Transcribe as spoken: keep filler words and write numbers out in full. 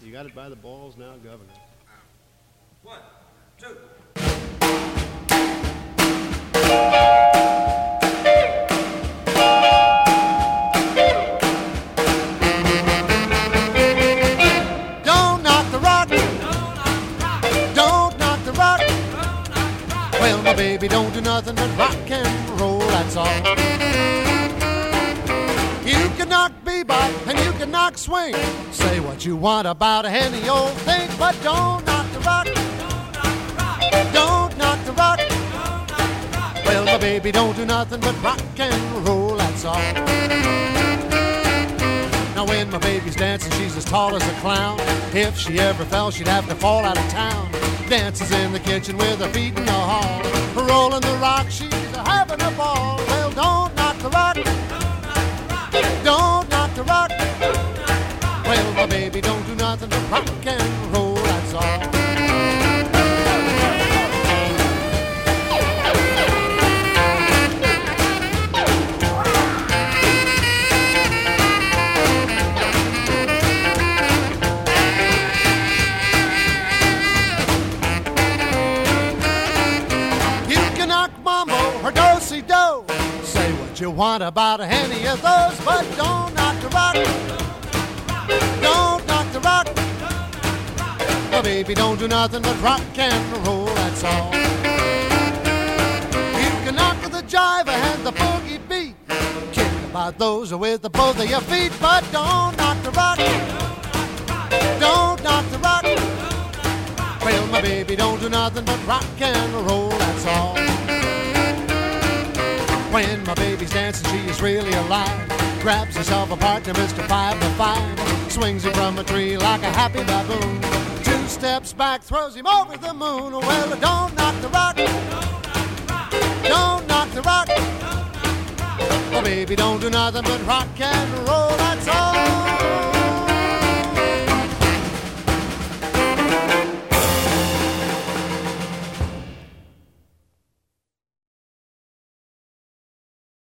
You got it by the balls now, Governor. One, two. Don't knock the rock. Don't knock the rock. Well, my baby don't do nothing but rock and roll, that's all. You can knock bebop and you can knock swing. Say what you want about any old thing, but don't knock the rock. Don't knock the rock. Well, my baby don't do nothing but rock and roll, that's all. Now when my baby's dancing, she's as tall as a clown. If she ever fell, she'd have to fall out of town. Dances in the kitchen with her feet in the hall. Rolling the rock, she's having a ball. Well, don't knock the rock. Don't knock the rock. Well, my baby don't do nothing but rock and roll, that's all. Or do-si-do. Say what you want about any of those, but don't knock the rock. Don't knock the rock. Oh, baby, don't do nothing but rock and roll, that's all. You can knock the jive and the boogie beat. Kick about those with the both of your feet, but don't knock the rock. Don't knock the rock. Well, my baby, don't do nothing but rock and roll, that's all. When my baby's dancing, she is really alive. Grabs herself a partner, Mister Five to Five. Swings him from a tree like a happy baboon. Two steps back, throws him over the moon. Well, don't knock the rock. Don't knock the rock. Oh, baby, don't do nothing but rock and roll, that's all.